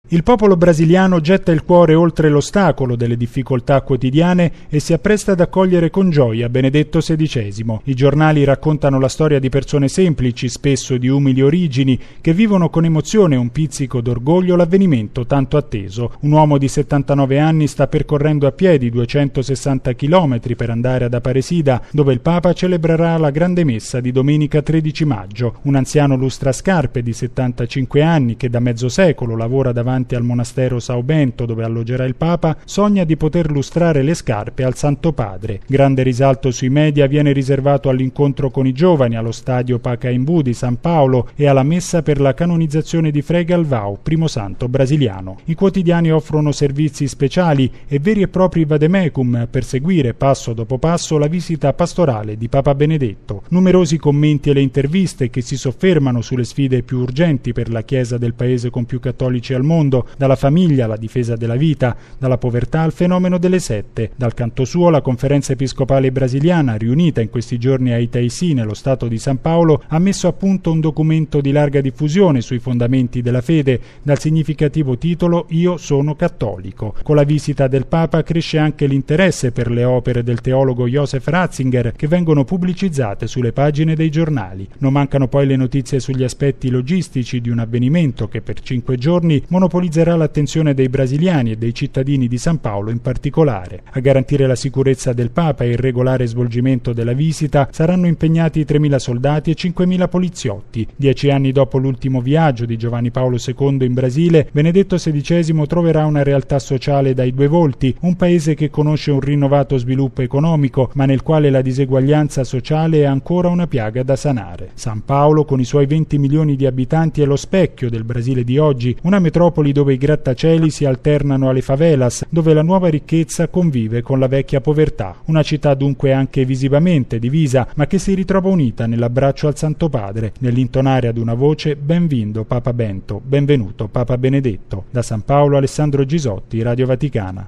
Il popolo brasiliano getta il cuore oltre l'ostacolo delle difficoltà quotidiane e si appresta ad accogliere con gioia Benedetto XVI. I giornali raccontano la storia di persone semplici, spesso di umili origini, che vivono con emozione e un pizzico d'orgoglio l'avvenimento tanto atteso. Un uomo di 79 anni sta percorrendo a piedi 260 chilometri per andare ad Aparecida, dove il Papa celebrerà la grande messa di domenica 13 maggio. Un anziano lustrascarpe di 75 anni che da mezzo secolo lavora davanti al monastero São Bento, dove alloggerà il Papa, sogna di poter lustrare le scarpe al Santo Padre. Grande risalto sui media viene riservato all'incontro con i giovani allo stadio Pacaembu di San Paolo e alla messa per la canonizzazione di Frei Galvão, primo santo brasiliano. I quotidiani offrono servizi speciali e veri e propri vademecum per seguire passo dopo passo la visita pastorale di Papa Benedetto. Numerosi commenti e le interviste che si soffermano sulle sfide più urgenti per la Chiesa del paese con più cattolici al mondo, dalla famiglia alla difesa della vita, dalla povertà al fenomeno delle sette. Dal canto suo, la Conferenza Episcopale Brasiliana, riunita in questi giorni a Itaici, nello Stato di San Paolo, ha messo a punto un documento di larga diffusione sui fondamenti della fede, dal significativo titolo Io sono cattolico. Con la visita del Papa cresce anche l'interesse per le opere del teologo Joseph Ratzinger, che vengono pubblicizzate sulle pagine dei giornali. Non mancano poi le notizie sugli aspetti logistici di un avvenimento che per 5 giorni monopolizzerà l'attenzione dei brasiliani e dei cittadini di San Paolo in particolare. A garantire la sicurezza del Papa e il regolare svolgimento della visita saranno impegnati 3.000 soldati e 5.000 poliziotti. 10 anni dopo l'ultimo viaggio di Giovanni Paolo II in Brasile, Benedetto XVI troverà una realtà sociale dai due volti, un paese che conosce un rinnovato sviluppo economico, ma nel quale la diseguaglianza sociale è ancora una piaga da sanare. San Paolo, con i suoi 20 milioni di abitanti, è lo specchio del Brasile di oggi, una metropoli dove i grattacieli si alternano alle favelas, dove la nuova ricchezza convive con la vecchia povertà. Una città dunque anche visivamente divisa, ma che si ritrova unita nell'abbraccio al Santo Padre, nell'intonare ad una voce «Benvindo Papa Bento», «Benvenuto Papa Benedetto». Da San Paolo, Alessandro Gisotti, Radio Vaticana.